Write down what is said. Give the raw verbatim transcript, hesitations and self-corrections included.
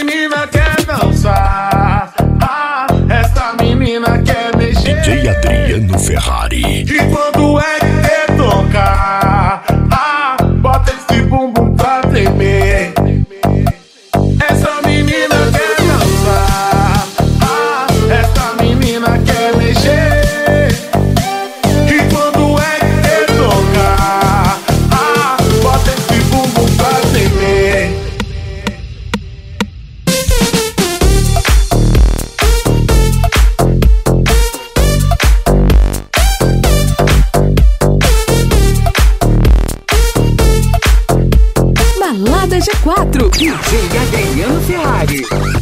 menina quer dançar, ah, essa menina quer mexer. D J Adriano Ferrari. E quando é que tocar, ah, bota esse bumbum pra tremer. Essa menina quer dançar, ah, essa menina quer mexer. E quando é que tocar, ah, bota esse bumbum pra tremer. Balada G quatro, D J Adriano Ferrari.